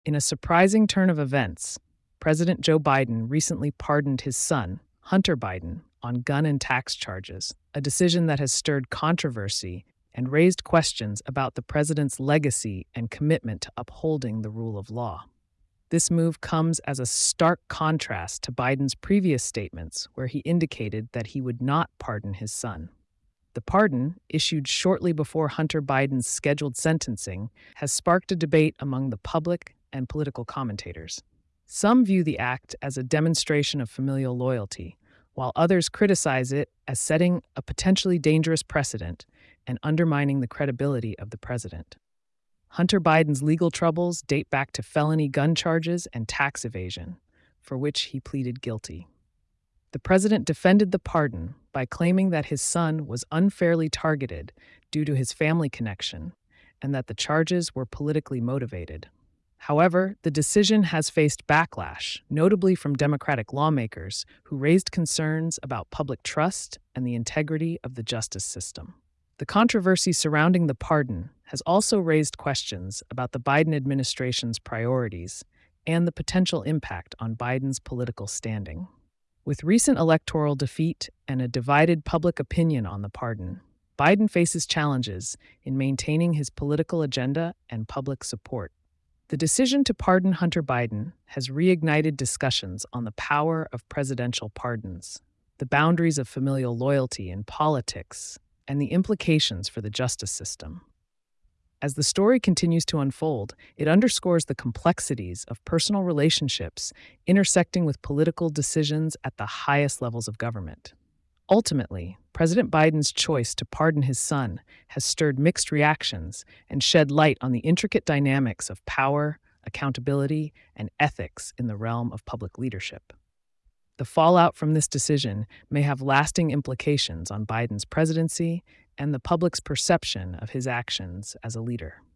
In a surprising turn of events, President Joe Biden recently pardoned his son, Hunter Biden, on gun and tax charges, a decision that has stirred controversy and raised questions about the president's legacy and commitment to upholding the rule of law. This move comes as a stark contrast to Biden's previous statements, where he indicated that he would not pardon his son. The pardon, issued shortly before Hunter Biden's scheduled sentencing, has sparked a debate among the public and political commentators. Some view the act as a demonstration of familial loyalty, while others criticize it as setting a potentially dangerous precedent and undermining the credibility of the president. Hunter Biden's legal troubles date back to felony gun charges and tax evasion, for which he pleaded guilty. The president defended the pardon by claiming that his son was unfairly targeted due to his family connection and that the charges were politically motivated. However, the decision has faced backlash, notably from Democratic lawmakers who raised concerns about public trust and the integrity of the justice system. The controversy surrounding the pardon has also raised questions about the Biden administration's priorities and the potential impact on Biden's political standing. With recent electoral defeat and a divided public opinion on the pardon, Biden faces challenges in maintaining his political agenda and public support. The decision to pardon Hunter Biden has reignited discussions on the power of presidential pardons, the boundaries of familial loyalty in politics, and the implications for the justice system. As the story continues to unfold, it underscores the complexities of personal relationships intersecting with political decisions at the highest levels of government. Ultimately, President Biden's choice to pardon his son has stirred mixed reactions and shed light on the intricate dynamics of power, accountability, and ethics in the realm of public leadership. The fallout from this decision may have lasting implications on Biden's presidency and the public's perception of his actions as a leader.